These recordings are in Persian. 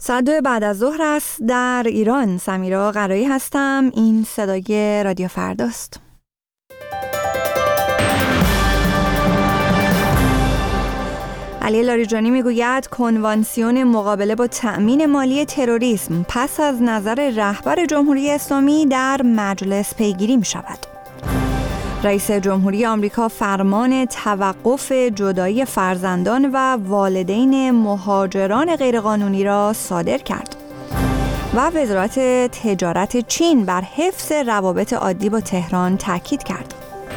ساعت 2 بعد از ظهر است در ایران. سمیرا قرایی هستم. این صدای رادیو فرداست. علی لاریجانی میگوید کنوانسیون مقابله با تأمین مالی تروریسم پس از نظر رهبر جمهوری اسلامی در مجلس پیگیری می شود. رئیس جمهوری آمریکا فرمان توقف جدایی فرزندان و والدین مهاجران غیرقانونی را صادر کرد. و وزارت تجارت چین بر حفظ روابط عادی با تهران تاکید کرد.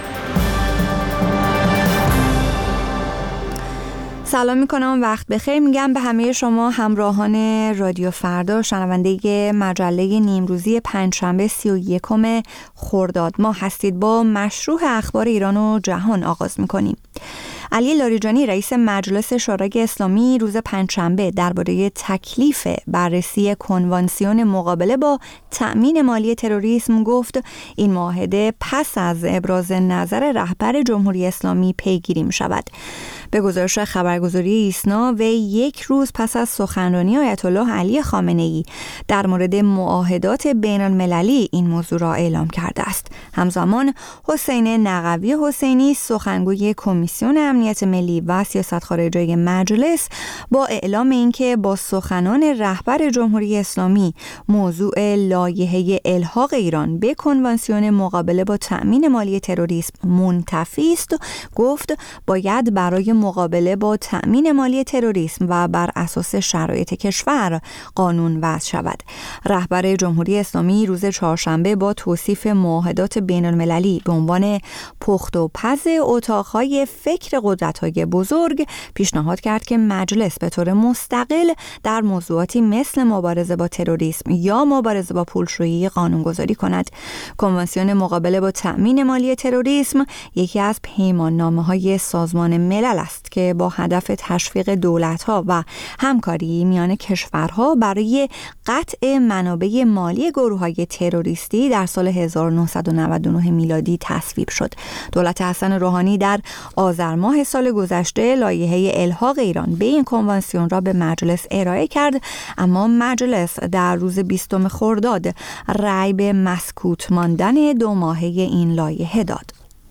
سلام میکنم، وقت بخیر میگم به همه شما همراهان رادیو فردا، شنونده مجله نیمروزی پنجشنبه 31 خرداد ماه هستید. با مشروح اخبار ایران و جهان آغاز میکنیم. علی لاریجانی رئیس مجلس شورای اسلامی روز پنجشنبه درباره تکلیف بررسی کنوانسیون مقابله با تأمین مالی تروریسم گفت این معاهده پس از ابراز نظر رهبر جمهوری اسلامی پیگیری می شود. به گزارش خبرگزاری ایسنا و یک روز پس از سخنرانی آیت الله علی خامنه‌ای در مورد معاهدات بین المللی این موضوع را اعلام کرده است. همزمان حسین نقوی حسینی سخنگوی کمیسیون امنیت ملی و سیاست خارجی مجلس با اعلام اینکه با سخنان رهبر جمهوری اسلامی موضوع لایحه الحاق ایران به کنوانسیون مقابله با تأمین مالی تروریسم منتفی است، گفت باید برای مقابله با تأمین مالی تروریسم و بر اساس شرایط کشور قانون وضع شود. رهبر جمهوری اسلامی روز چهارشنبه با توصیف معاهدات بین المللی به عنوان پخت و پز اتاقهای فکر قدرت‌های بزرگ پیشنهاد کرد که مجلس به طور مستقل در موضوعاتی مثل مبارزه با تروریسم یا مبارزه با پولشویی قانونگذاری کند. کنوانسیون مقابله با تأمین مالی تروریسم یکی از پیماننامه‌های سازمان ملل است که با هدف تشویق دولت‌ها و همکاری میان کشورها برای قطع منابع مالی گروه‌های تروریستی در سال 1999 میلادی تصویب شد. دولت حسن روحانی در آذر ماه سال گذشته لایحه الحاق ایران به این کنوانسیون را به مجلس ارائه کرد، اما مجلس در روز 20 خرداد رأی به مسکوت ماندن 2 ماهه این لایحه داد.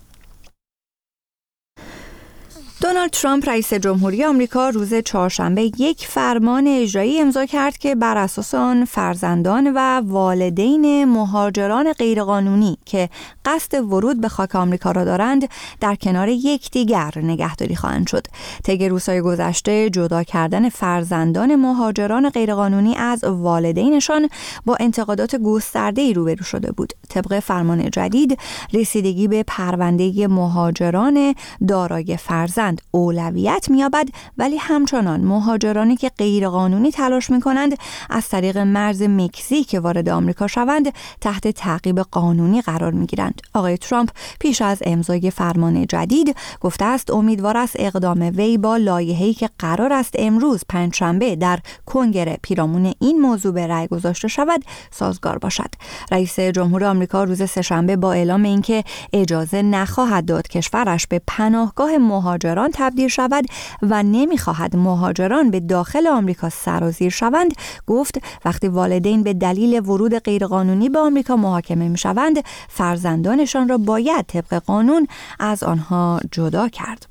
دونالد ترامپ رئیس جمهوری آمریکا روز چهارشنبه یک فرمان اجرایی امضا کرد که بر اساس آن فرزندان و والدین مهاجران غیرقانونی که قصد ورود به خاک آمریکا را دارند در کنار یکدیگر نگهداری خواهند شد. طی روزهای گذشته جدا کردن فرزندان مهاجران غیرقانونی از والدینشان با انتقادات گسترده‌ای روبرو شده بود. طبق فرمان جدید رسیدگی به پرونده مهاجران دارای فرزند اولویت می‌یابد، ولی همچنان مهاجرانی که غیرقانونی تلاش می‌کنند از طریق مرز مکزیک وارد آمریکا شوند تحت تعقیب قانونی قرار می‌گیرند. آقای ترامپ پیش از امضای فرمان جدید گفته است امیدوار است اقدام وی با لایحه‌ای که قرار است امروز پنجشنبه در کنگره پیرامون این موضوع به رأی گذاشته شود سازگار باشد. رئیس جمهور آمریکا روز سه‌شنبه با اعلام اینکه اجازه نخواهد داد کشورش به پناهگاه مهاجران تبدیل شود و نمیخواهد مهاجران به داخل آمریکا سرازیر شوند، گفت وقتی والدین به دلیل ورود غیرقانونی به آمریکا محاکمه میشوند فرزندانشان را باید طبق قانون از آنها جدا کرد.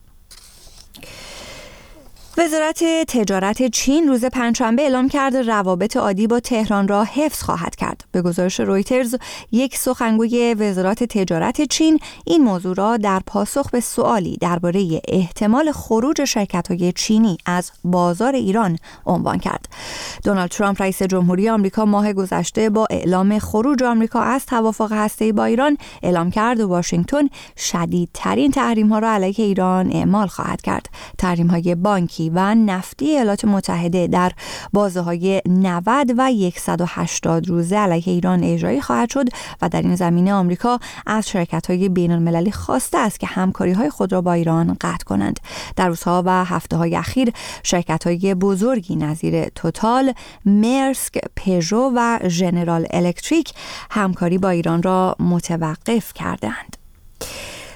وزارت تجارت چین روز پنجشنبه اعلام کرد روابط عادی با تهران را حفظ خواهد کرد. به گزارش رویترز یک سخنگوی وزارت تجارت چین این موضوع را در پاسخ به سوالی درباره احتمال خروج شرکت‌های چینی از بازار ایران عنوان کرد. دونالد ترامپ رئیس جمهوری آمریکا ماه گذشته با اعلام خروج آمریکا از توافق هسته‌ای با ایران اعلام کرد واشنگتن شدیدترین تحریم‌ها را علیه ایران اعمال خواهد کرد. تحریم‌های بانکی و نفتی ایالات متحده در بازه‌های 90 و 180 روزه علیه ایران اجرایی خواهد شد و در این زمینه آمریکا از شرکت‌های بین‌المللی خواسته است که همکاری‌های خود را با ایران قطع کنند. در روزها و هفته‌های اخیر شرکت‌های بزرگی نظیر توتال، مرسک، پژو و ژنرال الکتریک همکاری با ایران را متوقف کردند.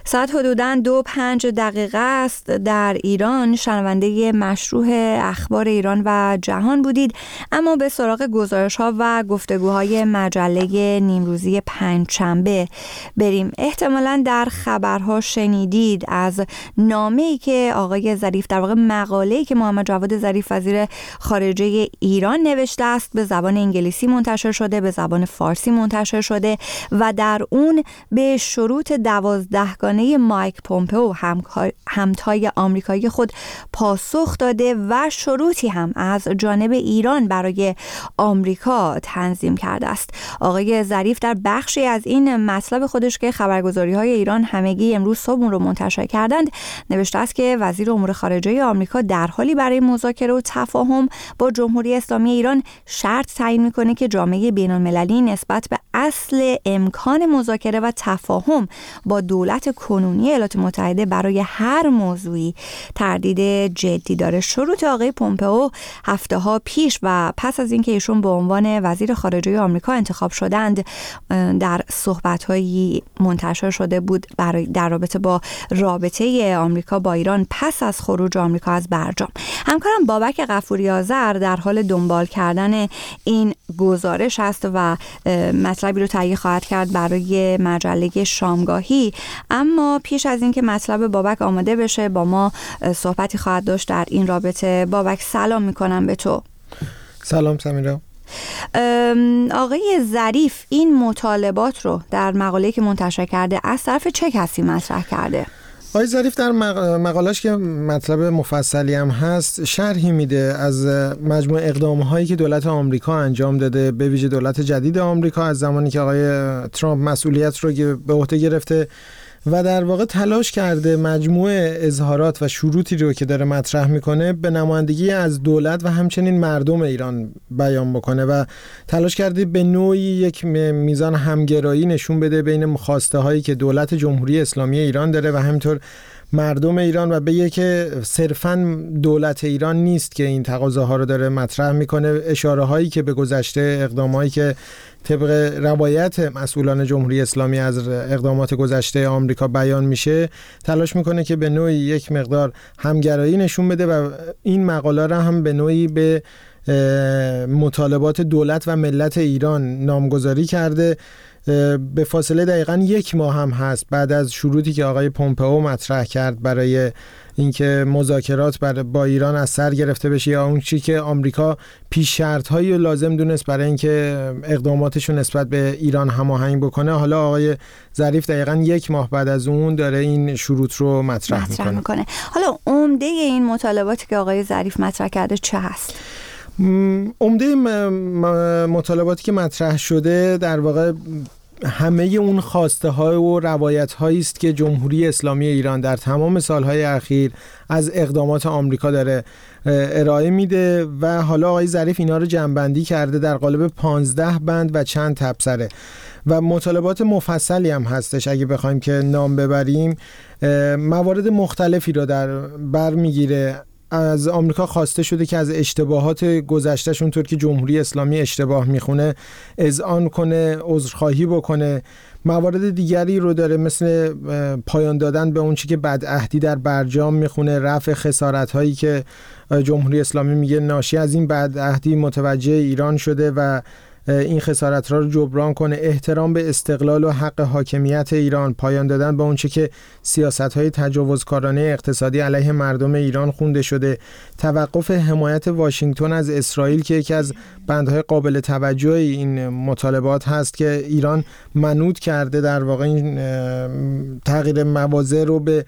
ساعت حدوداً 2:05 است. در ایران شنونده مشروع اخبار ایران و جهان بودید، اما به سراغ گزارش‌ها و گفتگوهای مجله نیمروزی پنجشنبه بریم. احتمالاً در خبرها شنیدید از نامه‌ای که آقای ظریف، در واقع مقاله‌ای که محمد جواد ظریف وزیر خارجه ایران نوشته است، به زبان انگلیسی منتشر شده، به زبان فارسی منتشر شده و در اون به شروط 12گانه مایک پومپئو همتای آمریکایی خود پاسخ داده و شروطی هم از جانب ایران برای آمریکا تنظیم کرده است. آقای ظریف در بخشی از این مطلب خودش که خبرگزاری‌های ایران همگی امروز صبح اون رو منتشر کردند نوشته است که وزیر امور خارجه آمریکا در حالی برای مذاکره و تفاهم با جمهوری اسلامی ایران شرط تعیین می‌کنه که جامعه بین‌المللی نسبت به اصل امکان مذاکره و تفاهم با دولت کنونی ایالات متحده برای هر موضوعی تردید جدی داره. شروط آقای پومپئو هفته‌ها پیش و پس از اینکه ایشون به عنوان وزیر خارجه آمریکا انتخاب شدند در صحبت‌هایی منتشر شده بود در رابطه با رابطه آمریکا با ایران پس از خروج آمریکا از برجام. همکارم بابک غفوری آذر در حال دنبال کردن این گزارش است و مطلبی رو تهیه خواهد کرد برای مجله شامگاهی. اما پیش از اینکه مطلب بابک آماده بشه با ما صحبتی خواهد داشت در این رابطه. بابک سلام میکنم به تو. سلام سمیرا. آقای ظریف این مطالبات رو در مقاله‌ای که منتشر کرده از طرف چه کسی مطرح کرده؟ آقای ظریف در مقاله‌اش که مطلب مفصلی هم هست شرحی میده از مجموع اقدام‌هایی که دولت آمریکا انجام داده، به ویژه دولت جدید آمریکا از زمانی که آقای ترامپ مسئولیت رو به عهده گرفته و در واقع تلاش کرده مجموع اظهارات و شروطی رو که داره مطرح میکنه به نمایندگی از دولت و همچنین مردم ایران بیان بکنه و تلاش کرده به نوعی یک میزان همگرایی نشون بده بین خواسته هایی که دولت جمهوری اسلامی ایران داره و همینطور مردم ایران و بگه که صرفاً دولت ایران نیست که این تقاضاها رو داره مطرح میکنه. اشاره هایی که به گذشته، اقداماتی که طبق روایت مسئولان جمهوری اسلامی از اقدامات گذشته آمریکا بیان میشه، تلاش میکنه که به نوعی یک مقدار همگرایی نشون بده و این مقاله را هم به نوعی به مطالبات دولت و ملت ایران نامگذاری کرده. به فاصله دقیقاً 1 ماه هم هست بعد از شروطی که آقای پومپئو مطرح کرد برای اینکه مذاکرات با ایران از سر گرفته بشه یا اون چیزی که آمریکا پیش شرط‌های لازم دونست برای اینکه اقداماتشون نسبت به ایران هماهنگ بکنه. حالا آقای ظریف دقیقاً 1 ماه بعد از اون داره این شروط رو مطرح میکنه. حالا عمده این مطالباتی که آقای ظریف مطرح کرده چه هست؟ عمده مطالباتی که مطرح شده در واقع همه اون خواسته ها و روایت هایی است که جمهوری اسلامی ایران در تمام سالهای اخیر از اقدامات آمریکا داره ارائه میده و حالا آقای ظریف اینا رو جمع‌بندی کرده در قالب 15 بند و چند تبصره و مطالبات مفصلی هم هستش. اگه بخوایم که نام ببریم موارد مختلفی رو در بر میگیره. از آمریکا خواسته شده که از اشتباهات گذشته‌ش اونطور که جمهوری اسلامی اشتباه میخونه اذعان کنه، عذرخواهی بکنه. موارد دیگری رو داره مثل پایان دادن به اون چیزی که بدعهدی در برجام میخونه، رفع خسارت‌هایی که جمهوری اسلامی میگه ناشی از این بدعهدی متوجه ایران شده و این خسارت‌ها رو جبران کنه، احترام به استقلال و حق حاکمیت ایران، پایان دادن به اون چه که سیاست‌های تجاوزکارانه اقتصادی علیه مردم ایران خونده شده، توقف حمایت واشنگتن از اسرائیل که یکی از بندهای قابل توجه این مطالبات هست که ایران منوط کرده در واقع این تغییر مواضع رو به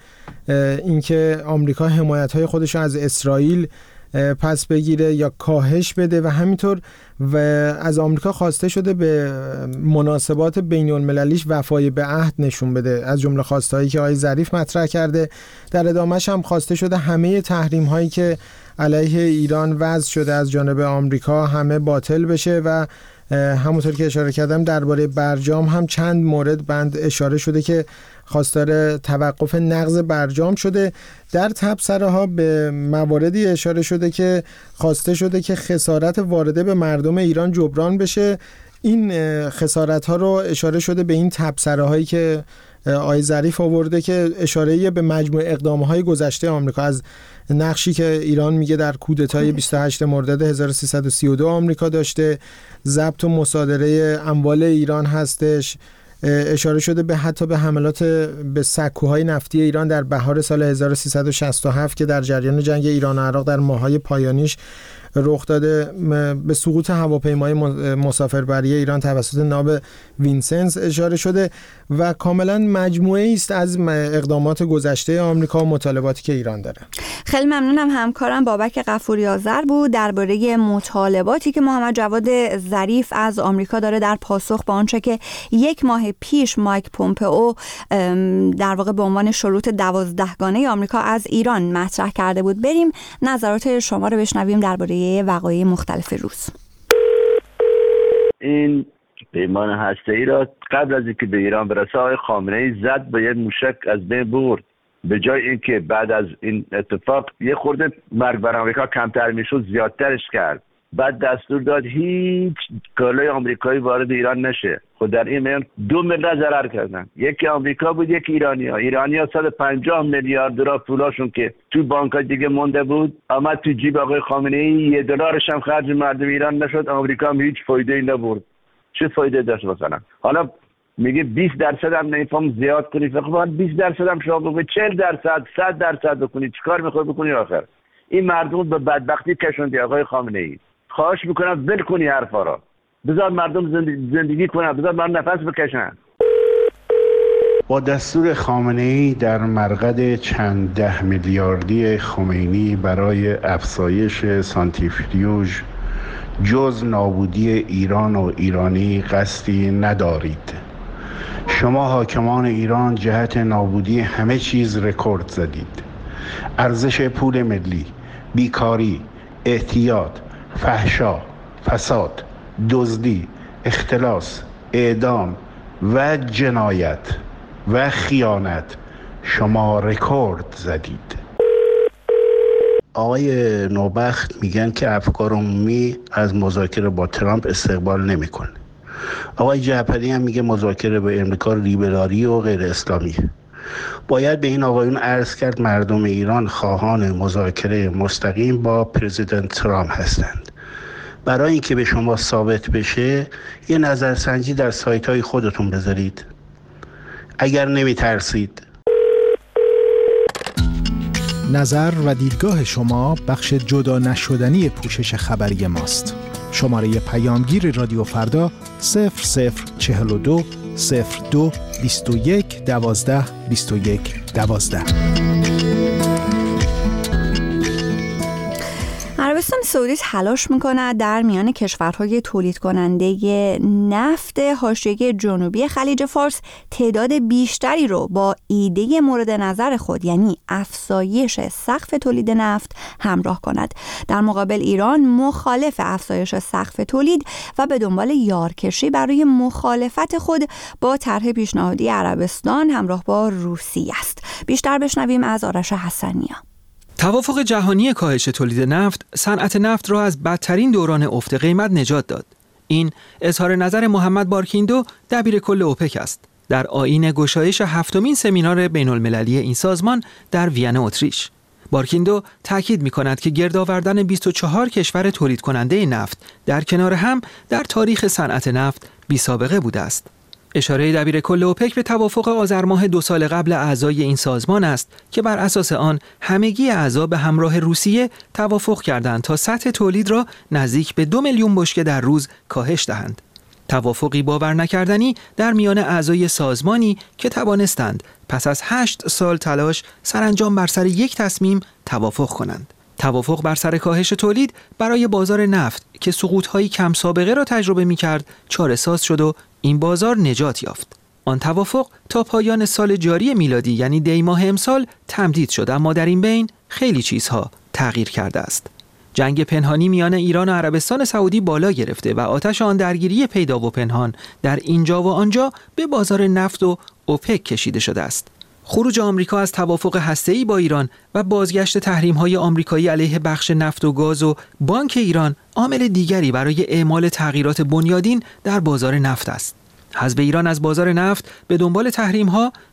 اینکه آمریکا حمایت‌های خودش رو از اسرائیل پس بگیره یا کاهش بده و همینطور و از آمریکا خواسته شده به مناسبات بین المللیش وفای به عهد نشون بده. از جمله خواستهایی که آقای ظریف مطرح کرده در ادامهش هم خواسته شده همه تحریم هایی که علیه ایران وضع شده از جانب آمریکا همه باطل بشه و همونطور که اشاره کردم درباره برجام هم چند مورد بند اشاره شده که خواستار توقف نقض برجام شده. در تبصره ها به مواردی اشاره شده که خواسته شده که خسارت وارده به مردم ایران جبران بشه. این خسارت ها رو اشاره شده به این تبصره هایی که آقای ظریف آورده که اشاره به مجموع اقدام‌های گذشته آمریکا، از نقشی که ایران میگه در کودتای 28 مرداد 1332 آمریکا داشته، ضبط و مصادره اموال ایران هستش، اشاره شده به حتی به حملات به سکوهای نفتی ایران در بهار سال 1367 که در جریان جنگ ایران و عراق در ماه‌های پایانیش رخ داده، به سقوط هواپیمای مسافربری ایران توسط ناو وینسنس اشاره شده و کاملا مجموعه است از اقدامات گذشته آمریکا و مطالباتی که ایران داره. خیلی ممنونم. همکارم بابک غفوری آذر بود درباره مطالباتی که محمد جواد ظریف از آمریکا داره در پاسخ به آنچه که یک ماه پیش مایک پومپئو در واقع به عنوان شروط 12گانه آمریکا از ایران مطرح کرده بود. بریم نظرات شما رو بشنویم درباره وقایع مختلف روز. این پیمان هسته‌ای را قبل از اینکه به ایران برسه آقای خامنه‌ای زد با یک موشک از بین برد. به جای اینکه بعد از این اتفاق یه خورده مرگ بر آمریکا کمتر میشد زیادترش کرد. بعد دستور داد هیچ کالای آمریکایی وارد ایران نشه. خود در این میان 2 ملت ضرر کردن. یکی آمریکا بود، یکی ایرانی‌ها 150 میلیارد دلار پولاشون که تو بانک‌ها دیگه مونده بود آمد تو جیب آقای خامنه‌ای. $1 هم خرج مردم ایران نشد. آمریکا هم هیچ فایده‌ای نبرد. چه فایده داشت مثلا؟ حالا میگه 20% هم نمیفهم زیاد کنی، فقط 20% هم شما بکنی، 40%، 100% بکنی، چیکار میخوای بکنی آخر؟ این مردم به بدبختی کشوندی آقای خامنه‌ای. خواهش میکنم ول کنی حرفا را، بذار مردم زندگی کنن، بذار مردم نفس بکشن. با دستور خامنه‌ای در مرقد چند 10 میلیاردی خمینی برای افزایش سانتریفیوژ جز نابودی ایران و ایرانی قصدی ندارید. شما حاکمان ایران جهت نابودی همه چیز رکورد زدید. ارزش پول ملی، بیکاری، اعتیاد، فحشا، فساد، دزدی، اختلاس، اعدام و جنایت و خیانت شما رکورد زدید. آقای نوبخت میگن که افکار عمومی از مذاکره با ترامپ استقبال نمیکنه. آقای جعفری هم میگه مذاکره با امریکا لیبرالی و غیر اسلامیه. باید به این آقایون عرض کرد مردم ایران خواهان مذاکره مستقیم با پرزیدنت ترامپ هستند. برای اینکه به شما ثابت بشه یه نظرسنجی در سایت های خودتون بذارید اگر نمیترسید. نظر و دیدگاه شما بخش جدا نشدنی پوشش خبری ماست. شماره پیامگیر رادیو فردا 0042 02 21 12 21 12. عربستان سعودی تلاش می‌کند در میان کشورهای تولید کننده نفت حاشیه جنوبی خلیج فارس تعداد بیشتری رو با ایده مورد نظر خود، یعنی افزایش سقف تولید نفت، همراه کند. در مقابل ایران مخالف افزایش سقف تولید و به دنبال یارکشی برای مخالفت خود با طرح پیشنهادی عربستان همراه با روسیه است. بیشتر بشنویم از آرش حسنی‌ها. توافق جهانی کاهش تولید نفت، صنعت نفت را از بدترین دوران افت قیمت نجات داد. این اظهار نظر محمد بارکیندو، دبیر کل اوپک است، در آیین گشایش 7مین سمینار بین المللی این سازمان در وین اتریش. بارکیندو تاکید می‌کند که گرد آوردن 24 کشور تولید کننده نفت در کنار هم در تاریخ صنعت نفت بی‌سابقه بوده است. اشاره دبیر کل اوپک به توافق آذر ماه 2 سال قبل اعضای این سازمان است که بر اساس آن همگی اعضا به همراه روسیه توافق کردند تا سطح تولید را نزدیک به 2 میلیون بشکه در روز کاهش دهند. توافقی باور نکردنی در میان اعضای سازمانی که توانستند پس از 8 سال تلاش سرانجام بر سر یک تصمیم توافق کنند. توافق بر سر کاهش تولید برای بازار نفت که سقوط‌های کم سابقه را تجربه می‌کرد چاره‌ساز شد و این بازار نجات یافت. آن توافق تا پایان سال جاری میلادی یعنی دی ماه امسال تمدید شد، اما در این بین خیلی چیزها تغییر کرده است. جنگ پنهانی میان ایران و عربستان سعودی بالا گرفته و آتش آن درگیری پیدا و پنهان در اینجا و آنجا به بازار نفت و اوپک کشیده شده است. خروج آمریکا از توافق هسته‌ای با ایران و بازگشت تحریم‌های آمریکایی علیه بخش نفت و گاز و بانک ایران عامل دیگری برای اعمال تغییرات بنیادین در بازار نفت است. حذف ایران از بازار نفت به دنبال تحریم‌ها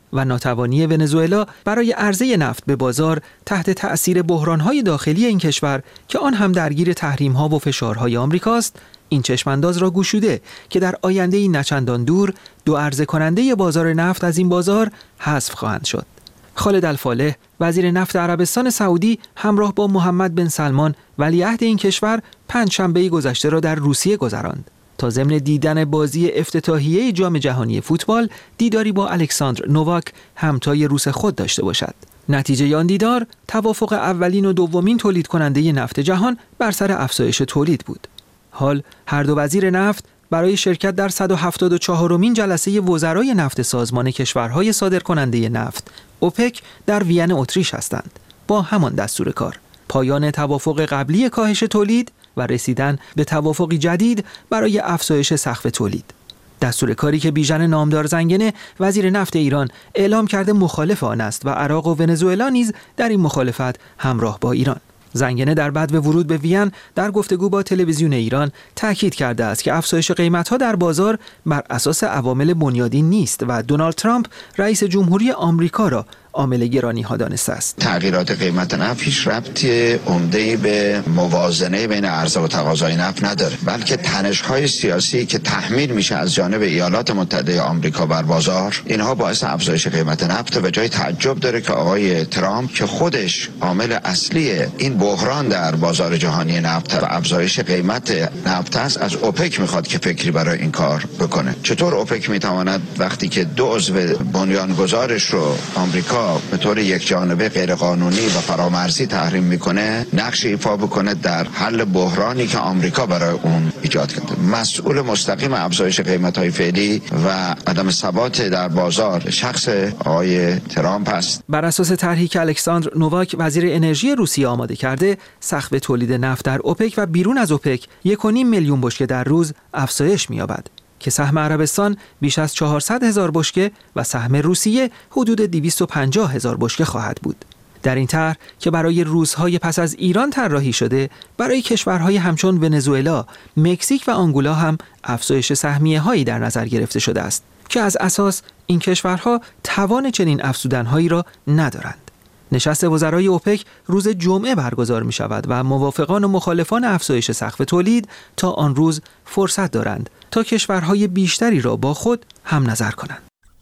و ناتوانی ونزوئلا برای عرضه نفت به بازار تحت تأثیر بحران‌های داخلی این کشور که آن هم درگیر تحریم‌ها و فشارهای آمریکاست، این چشمانداز را گشوده که در آینده‌ای نچندان دور دو عرضه کننده بازار نفت از این بازار حذف خواهند شد. خالد الفالح وزیر نفت عربستان سعودی همراه با محمد بن سلمان ولیعهد این کشور پنجشنبه گذشته را در روسیه گذراند تا ضمن دیدن بازی افتتاحیه جام جهانی فوتبال دیداری با الکساندر نوواک همتای روس خود داشته باشد. نتیجه آن دیدار توافق اولین و دومین تولید کننده نفت جهان بر سر افزایش تولید بود. حال هر دو وزیر نفت برای شرکت در 174مین جلسه وزرای نفت سازمان کشورهای صادرکننده نفت اوپک در وین اتریش هستند با همان دستور کار: پایان توافق قبلی کاهش تولید و رسیدن به توافقی جدید برای افزایش سقف تولید. دستور کاری که بیژن نامدار زنگنه وزیر نفت ایران اعلام کرده مخالف آن است و عراق و ونزوئلا نیز در این مخالفت همراه با ایران. زنگنه در بدو ورود به وین در گفتگو با تلویزیون ایران تاکید کرده است که افزایش قیمت‌ها در بازار بر اساس عوامل بنیادین نیست و دونالد ترامپ رئیس جمهوری آمریکا را عامل گرانی‌ها دانسته است. تغییرات قیمت نفت هیچ ربطی عمده‌ای به موازنه بین عرضه و تقاضای نفت نداره، بلکه تنش‌های سیاسی که تحمیل میشه از جانب ایالات متحده آمریکا بر بازار، اینها باعث افزایش قیمت نفت و جای تعجب داره که آقای ترامپ که خودش عامل اصلی این بحران در بازار جهانی نفت و افزایش قیمت نفت است، از اوپک میخواد که فکری برای این کار بکنه. چطور اوپک میتواند وقتی که دو عضو بنیانگذارش رو آمریکا به طور یک جانبه غیرقانونی و فرامرزی تحریم میکنه، نقش ایفا بکنه در حل بحرانی که آمریکا برای اون ایجاد کرده؟ مسئول مستقیم افزایش قیمت‌های فعلی و عدم ثبات در بازار شخص آقای ترامپ است. بر اساس طرحی که الکساندر نوواک وزیر انرژی روسیه آماده کرده، سقف تولید نفت در اوپک و بیرون از اوپک 1.5 میلیون بشکه در روز افزایش می‌یابد که سهم عربستان بیش از 400,000 بشکه و سهم روسیه حدود 250,000 بشکه خواهد بود. در این طرح که برای روزهای پس از ایران طراحی شده، برای کشورهای همچون ونزوئلا، مکزیک و آنگولا هم افزایش سهمیه‌هایی در نظر گرفته شده است که از اساس این کشورها توان چنین افزودن‌هایی را ندارند. نشست وزرای اوپک روز جمعه برگزار می شود و موافقان و مخالفان افزایش سقف تولید تا آن روز فرصت دارند تا کشورهای بیشتری را با خود هم نظر کنند.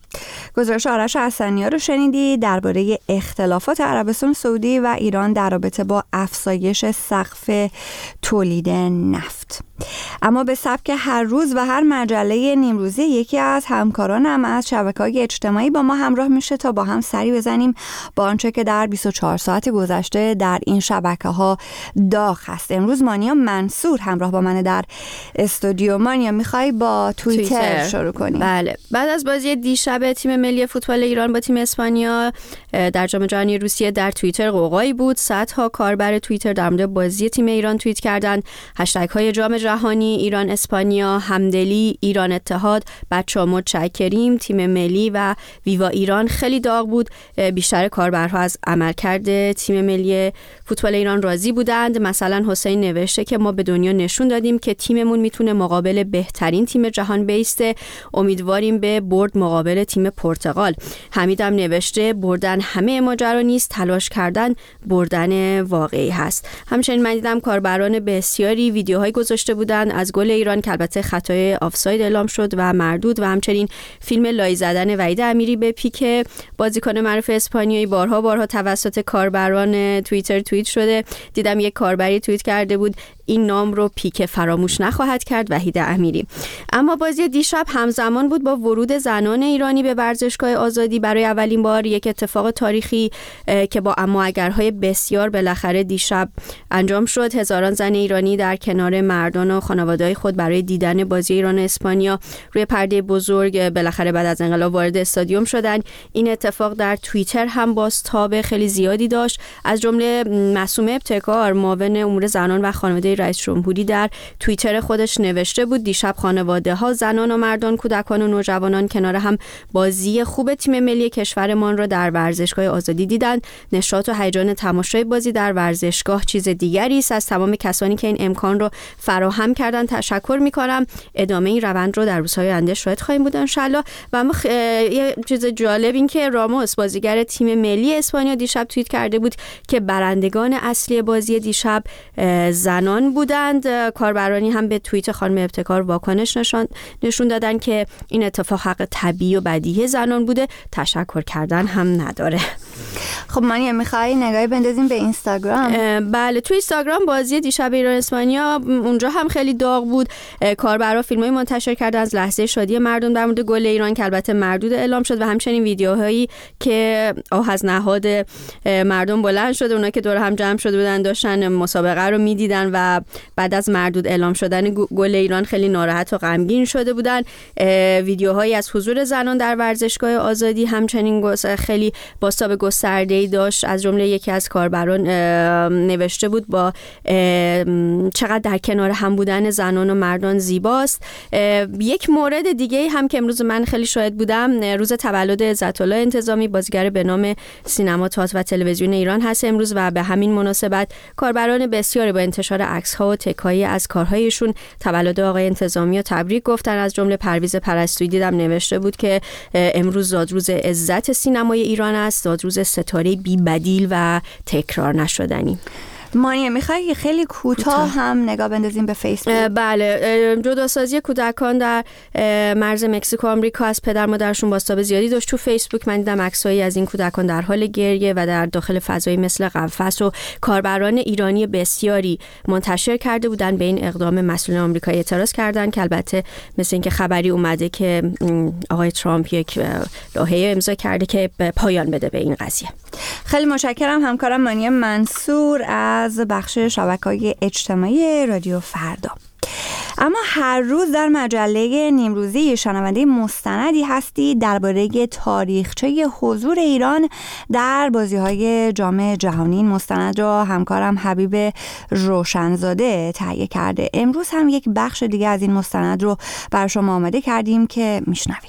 گزارش آرش حسنی‌ها رو شنیدی درباره اختلافات عربستان سعودی و ایران در رابطه با افزایش سقف تولید نفت. اما به سبک هر روز و هر مجله نیمروزی یکی از همکارانم از شبکه‌های اجتماعی با ما همراه میشه تا با هم سری بزنیم با آنچه که در 24 ساعت گذشته در این شبکه‌ها داغ هست. امروز مانیا منصور همراه با من در استودیو. مانیا، میخوای با توییتر شروع کنیم؟ بله. بعد از بازی دیشب تیم ملی فوتبال ایران با تیم اسپانیا در جام جهانی روسیه در توییتر قوقایی بود. صدها کاربر توییتر در مورد بازی تیم ایران توییت کردند. هشتگ‌های جام جهانی، ایران اسپانیا، همدلی، ایران اتحاد، بچه‌ها متشکریم، تیم ملی و ویوا ایران خیلی داغ بود. بیشتر کاربرها از عملکرد تیم ملی فوتبال ایران راضی بودند. مثلا حسین نوشته که ما به دنیا نشون دادیم که تیممون میتونه مقابل بهترین تیم جهان بیسته. امیدواریم به برد مقابل تیم پرتغال. حمیدم نوشته بردن همه ماجرا نیست، تلاش کردن بردن واقعی هست. همچنین من دیدم کاربران بسیاری ویدیوهای گذاشته بودن از گل ایران که البته خطای آفساید اعلام شد و مردود، و همچنین فیلم لای زدن وحید امیری به پیک بازیکن معروف اسپانیایی بارها توسط کاربران توییتر توییت شده. دیدم یک کاربری توییت کرده بود این نام رو پیک فراموش نخواهد کرد، وحید امیری. اما بازی دیشب همزمان بود با ورود زنان ایرانی به ورزشگاه آزادی. برای اولین بار یک اتفاق تاریخی که با اما اگرهای بسیار بالاخره دیشب انجام شد. هزاران زن ایرانی در کنار مردان و خانواده‌های خود برای دیدن بازی ایران و اسپانیا روی پرده بزرگ بالاخره بعد از انقلاب وارد استادیوم شدند. این اتفاق در توییتر هم بازتاب خیلی زیادی داشت. از جمله معصومه ابتکار، معاون امور زنان و خانواده آقای رئیس جمهوری در توییتر خودش نوشته بود دیشب خانواده‌ها، زنان و مردان، کودکان و نوجوانان کنار هم بازی خوب تیم ملی کشورمان را در ورزشگاه آزادی دیدند. نشاط و هیجان تماشای بازی در ورزشگاه چیز دیگری است. از تمام کسانی که این امکان رو فراهم کردن تشکر می‌کنم. ادامه این روند رو در روزهای آینده شاهد خواهیم بود ان شاءالله. و اما یه چیز جالب این که راموس بازیگر تیم ملی اسپانیا دیشب توییت کرده بود که برندگان اصلی بازی دیشب زنان بودند. کاربرانی هم به توییت خانم ابتکار واکنش نشون دادن که این اتفاق حق طبیعی و بدیهی زنان بوده، تشکر کردن هم نداره. خب مانی میخوایی نگاهی بندازیم به اینستاگرام؟ بله، تو اینستاگرام بازی دیشب ایران اسپانیا اونجا هم خیلی داغ بود. کاربرا فیلمای منتشر کردن از لحظه شادی مردم در مورد گل ایران که البته مردود اعلام شد و همچنین ویدیوهایی که آه از نهاد مردم بلند شده، اونا که دور هم جمع شده بودن داشتن مسابقه رو میدیدن و بعد از مردود اعلام شدن گل ایران خیلی ناراحت و غمگین شده بودن. ویدیوهایی از حضور زنان در ورزشگاه آزادی همچنین خیلی بازتاب گسترده‌ای داشت. از جمله یکی از کاربران نوشته بود با چقدر در کنار هم بودن زنان و مردان زیباست. یک مورد دیگه هم که امروز من خیلی شاهد بودم، روز تولد عزت‌الله انتظامی، بازیگر به نام سینما، تئاتر و تلویزیون ایران هست امروز و به همین مناسبت کاربران بسیاری با انتشار عکس‌ها و تکایی از کارهایشون تولد آقای انتظامی رو تبریک گفتن. از جمله پرویز پرستویی دیدم نوشته بود که امروز زادروز عزت سینمای ایران است، زادروز ستاره بی بدیل و تکرار نشدنی. مانی میخوایی خیلی کوتاه هم نگاه بندازیم به فیسبوک؟ بله، جداسازی کودکان در مرز مکزیکو آمریکا از پدر مادرشون بازتاب زیادی داشت. تو فیسبوک من دیدم عکسایی از این کودکان در حال گریه و در داخل فضایی مثل قفس و کاربران ایرانی بسیاری منتشر کرده بودن. به این اقدام مسئولان آمریکایی اعتراض کردن که البته مثل اینکه خبری اومده که آقای ترامپ یک لایحه امضا کرده که پایان بده به این قضیه. خیلی متشکرم همکارم مانی منصور از بخش شبکه‌های اجتماعی رادیو فردا. اما هر روز در مجله نیمروزی شنونده مستندی هستی درباره تاریخچه حضور ایران در بازی‌های جام جهانی. این مستند را همکارم حبیب روشنزاده تهیه کرده. امروز هم یک بخش دیگه از این مستند رو برای شما آماده کردیم که میشنویم.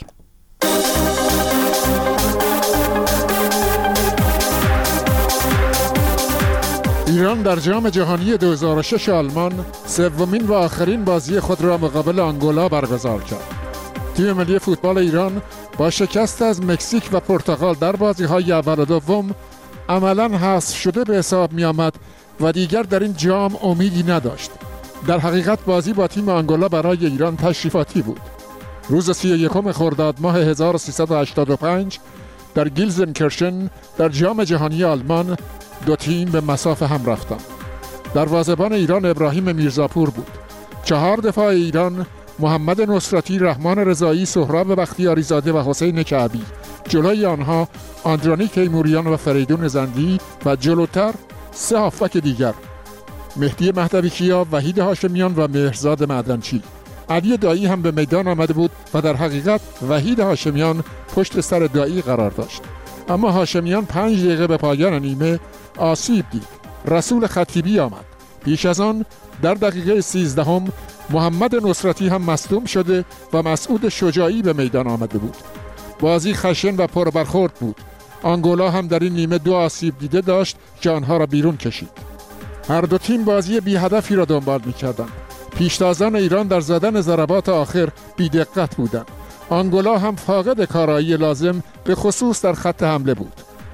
ایران در جام جهانی 2006 آلمان سومین و آخرین بازی خود را مقابل آنگولا برگزار کرد. تیم ملی فوتبال ایران با شکست از مکزیک و پرتغال در بازی‌های اول و دوم عملاً حذف شده به حساب می‌آمد و دیگر در این جام امیدی نداشت. در حقیقت بازی با تیم آنگولا برای ایران تشریفاتی بود. روز 31 خرداد ماه 1385 در گیلزنکرشن در جام جهانی آلمان دو تیم به مساف هم رفتند. دروازه‌بان ایران ابراهیم میرزاپور بود. 4 دفاع ایران محمد نصرتی، رحمان رضایی، سهراب بختیاری زاده و حسین کعبی. جلوی آنها آندرانی تیموریان و فریدون زندی و جلوتر 3 هافبک دیگر: مهدی مهدوی کیا، وحید هاشمیان و مهرزاد معدنچی. علی دایی هم به میدان آمده بود و در حقیقت وحید هاشمیان پشت سر دایی قرار داشت. اما هاشمیان 5 دقیقه به پایان نیمه آسیب دید. رسول خطیبی آمد. پیش از آن در دقیقه 13 محمد نصرتی هم مصدوم شده و مسعود شجاعی به میدان آمده بود. بازی خشن و پربرخورد بود. آنگولا هم در این نیمه 2 آسیب دیده داشت که آنها را بیرون کشید. هر دو تیم بازی بی هدفی را دنبال می‌کردند. پیشتازان ایران در زدن ضربات آخر بی‌دقت بودند. آنگولا هم فاقد کارایی لازم به خصوص در خط حمله بود.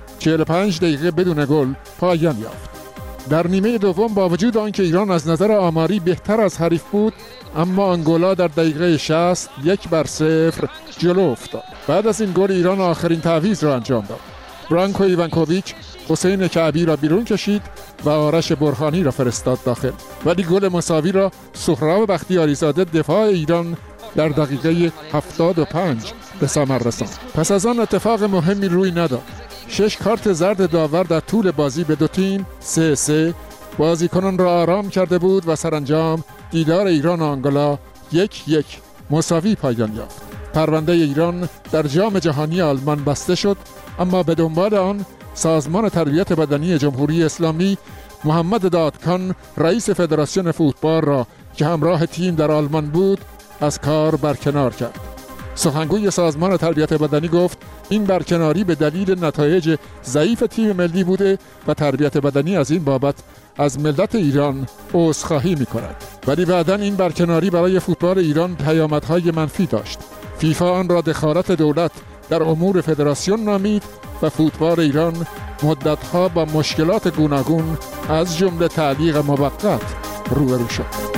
45 دقیقه بدون گل پایان یافت. در نیمه دوم با وجود آنکه ایران از نظر آماری بهتر از حریف بود، اما آنگولا در دقیقه 60 1-0 جلو افتاد. بعد از این گل ایران آخرین تعویض را انجام داد. برانکو ایوانکوویچ حسین کعبی را بیرون کشید و آرش برهانی را فرستاد داخل. ولی گل مساوی را سهراب بختیاری زاده دفاع ایران در دقیقه 75 به ثمر رساند. پس از آن اتفاق مهمی روی نداد. 6 کارت زرد داور در طول بازی به دو تیم 3-3 بازیکنان را آرام کرده بود و سرانجام دیدار ایران و آنگولا 1-1 مساوی پایان یافت. پرونده ایران در جام جهانی آلمان بسته شد، اما به دنبال آن سازمان تربیت بدنی جمهوری اسلامی محمد دادکان رئیس فدراسیون فوتبال را که همراه تیم در آلمان بود از کار برکنار کرد. سخنگوی سازمان تربیت بدنی گفت این برکناری به دلیل نتایج ضعیف تیم ملی بوده و تربیت بدنی از این بابت از ملت ایران عذرخواهی می‌کند. ولی بعداً این برکناری برای فوتبال ایران پیامدهای منفی داشت. فیفا آن را دخالت دولت در امور فدراسیون نامید و فوتبال ایران مدت‌ها با مشکلات گوناگون از جمله تعلیق موقت روبرو شد.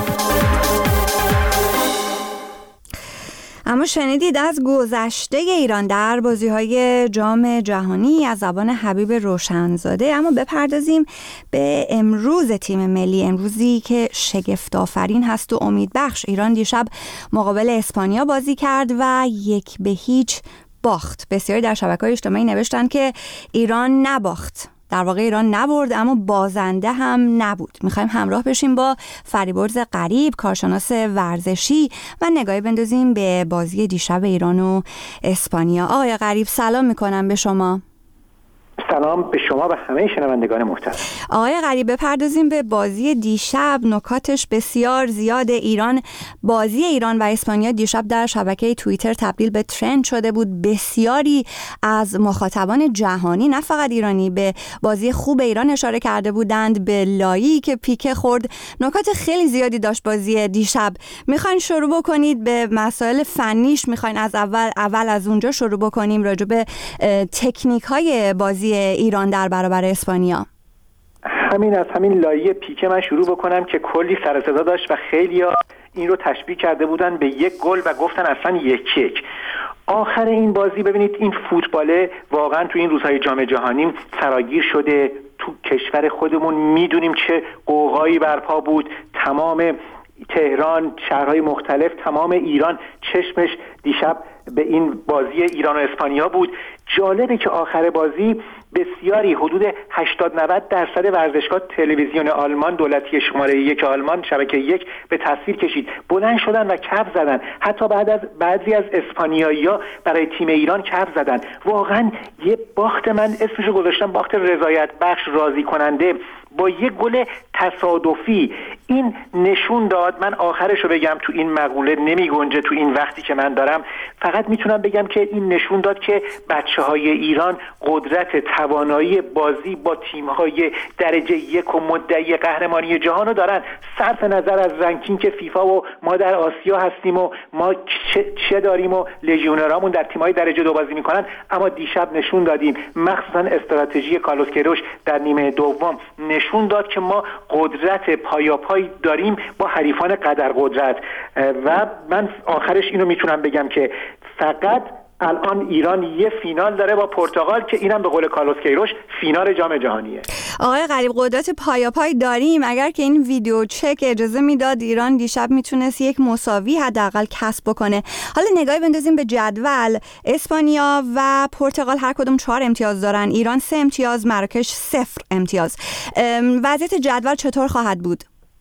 اما شنیدید از گذشته ایران در بازی‌های جام جهانی از زبان حبیب روشنزاده. اما بپردازیم به امروز تیم ملی، امروزی که شگفت‌آفرین هست و امیدبخش. ایران دیشب مقابل اسپانیا بازی کرد و 1-0 باخت. بسیاری در شبکه‌های اجتماعی نوشتن که ایران نباخت، در واقع ایران نبرد اما بازنده هم نبود. میخوایم همراه بشیم با فریبرز غریب، کارشناس ورزشی، و نگاهی بندازیم به بازی دیشب ایران و اسپانیا. آقای غریب سلام میکنم به شما. سلام به شما و همه شنوندگان محترم. آقای غریب بپردازیم به بازی دیشب، نکاتش بسیار زیاده. بازی ایران و اسپانیا دیشب در شبکه توییتر تبدیل به ترند شده بود. بسیاری از مخاطبان جهانی، نه فقط ایرانی، به بازی خوب ایران اشاره کرده بودند، به لایی که پیکه خورد. نکات خیلی زیادی داشت بازی دیشب. میخواین شروع بکنید به مسائل فنیش؟ میخواین از اول از اونجا شروع بکنیم راجع به تکنیک های بازی ایران در برابر اسپانیا؟ از همین لایه پیکه من شروع بکنم که کلی سر صدا داشت و خیلی‌ها این رو تشبیه کرده بودن به یک گل و گفتن اصلا 1-1. آخر این بازی ببینید این فوتباله واقعا تو این روزهای جام جهانی فراگیر شده. تو کشور خودمون میدونیم چه قوقایی برپا بود. تمام تهران، شهرهای مختلف، تمام ایران چشمش دیشب به این بازی ایران و اسپانیا بود. جالبه که آخر بازی بسیاری، حدود 80-90% ورزشگاه تلویزیون آلمان دولتی شماره 1 آلمان، شبکه 1، به تصویر کشید، بلند شدن و کف زدن. حتی بعضی از اسپانیایی‌ها برای تیم ایران کف زدن. واقعا یه باخت، من اسمشو گذاشتم باخت رضایت بخش، راضی کننده، با یک گل تصادفی. این نشون داد، من آخرشو بگم، تو این مقوله نمی گنجه تو این وقتی که من دارم، فقط میتونم بگم که این نشون داد که بچه‌های ایران قدرت توانایی بازی با تیم‌های درجه 1 و مدعی قهرمانی جهان رو دارن. صرف نظر از رنکینگ فیفا و ما در آسیا هستیم و ما چه داریم و لژیونرامون در تیم‌های درجه 2 بازی میکنن، اما دیشب نشون دادیم، مخصوصا استراتژی کارلوس کیروش در نیمه دوم نشون داد که ما قدرت پایاپای داریم با حریفان قدر قدرت. و من آخرش اینو میتونم بگم که فقط الان ایران یه فینال داره با پرتغال که اینم به قول کارلوس کیروش فینال جام جهانیه. آقای غریب، قدرت پایاپای داریم. اگر که این ویدیو چک اجازه میداد ایران دیشب میتونست یک مساوی حداقل کسب بکنه. حالا نگاهی بندازیم به جدول. اسپانیا و پرتغال هر کدوم 4 امتیاز دارن، ایران 3 امتیاز، مراکش 0 امتیاز. وضعیت جدول چطور خواهد بود؟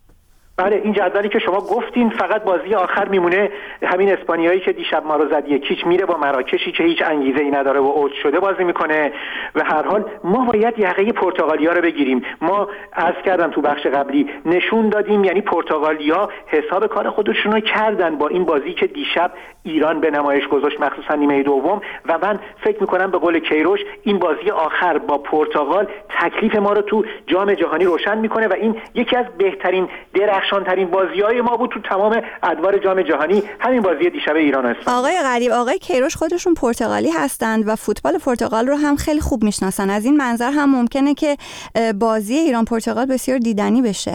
بله، این جدولی که شما گفتین فقط بازی آخر میمونه. همین اسپانیایی که دیشب ما رو زد 1-0 میره با مراکشی که هیچ انگیزه‌ای نداره و اوج شده بازی میکنه. و هر حال ما باید یقه پرتغالیا رو بگیریم. ما عرض کردم تو بخش قبلی نشون دادیم، یعنی پرتغالیا حساب کار خودشون رو کردن با این بازی که دیشب ایران به نمایش گذاشت، مخصوصا نیمه دوم. و من فکر میکنم به قول کیروش این بازی آخر با پرتغال تکلیف ما رو تو جام جهانی روشن میکنه و این یکی از بهترین درخشانترین بازی‌های ما بود تو تمام ادوار جام جهانی، همین بازی دیشب ایران است. آقای غریب، آقای کیروش خودشون پرتغالی هستند و فوتبال پرتغال رو هم خیلی خوب میشناسن. از این منظر هم ممکنه که بازی ایران پرتغال بسیار دیدنی بشه.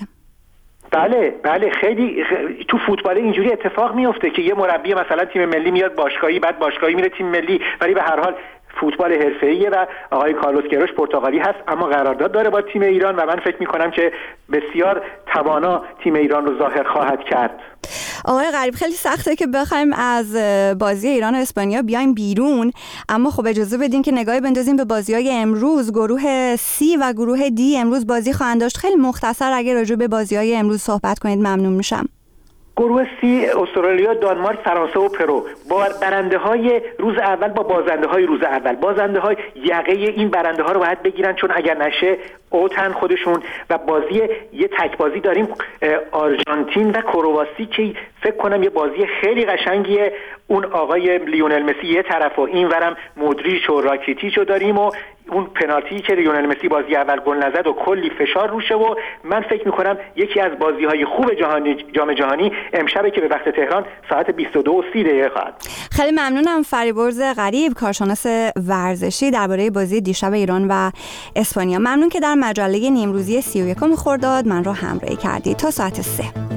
بله خیلی تو فوتبال اینجوری اتفاق میفته که یه مربی مثلا تیم ملی میاد باشگاهی، بعد باشگاهی میره تیم ملی، ولی به هر حال فوتبال حرفه‌ایه و آقای کارلوس کیروش پرتغالی هست اما قرارداد داره با تیم ایران و من فکر می‌کنم که بسیار توانا تیم ایران رو ظاهر خواهد کرد. آقای غریب، خیلی سخته که بخوایم از بازی ایران و اسپانیا بیایم بیرون، اما خب اجازه بدین که نگاهی بندازیم به بازی‌های امروز. گروه C و گروه D امروز بازی خواهند داشت. خیلی مختصر اگه راجع به بازی‌های امروز صحبت کنید ممنون میشم. گروه C استرالیا، دانمارک، فرانسه و پرو. با برنده های روز اول با بازنده های روز اول. بازنده های یقه این برنده ها رو باید بگیرن، چون اگر نشه اوتن خودشون و بازی یه تک بازی داریم آرژانتین و کرواسی که فکر کنم یه بازی خیلی قشنگیه. اون آقای لیونل مسی یه طرف و اینورم مودریچ و راکیتیچ رو داریم و اون پنالتی که لیونل مسی بازی اول گل نزد و کلی فشار روشه و من فکر میکنم یکی از بازی‌های خوب جام جهانی امشبه که به وقت تهران ساعت 22:30 خواهد. خیلی ممنونم فریبرز غریب، کارشناس ورزشی، درباره بازی دیشب ایران و اسپانیا. ممنون که در مجله نیمروزی 31 خرداد من رو همراهی کردید. تا ساعت 3.